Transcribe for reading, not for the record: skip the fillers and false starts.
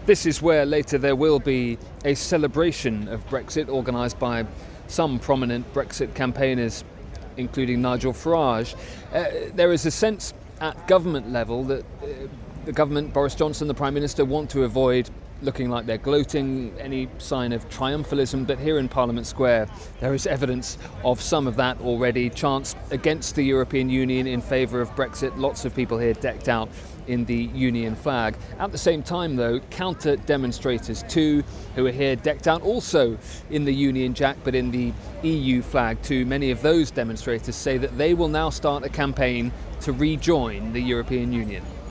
This is where later there will be a celebration of Brexit organised by some prominent Brexit campaigners, including Nigel Farage. There is a sense at government level that the government, Boris Johnson, the Prime Minister, want to avoid looking like they're gloating, any sign of triumphalism, but here in Parliament Square there is evidence of some of that already. Chants against the European Union, in favour of Brexit, lots of people here decked out in the Union flag. At the same time though, counter demonstrators too, who are here decked out also in the Union Jack but in the EU flag too. Many of those demonstrators say that they will now start a campaign to rejoin the European Union.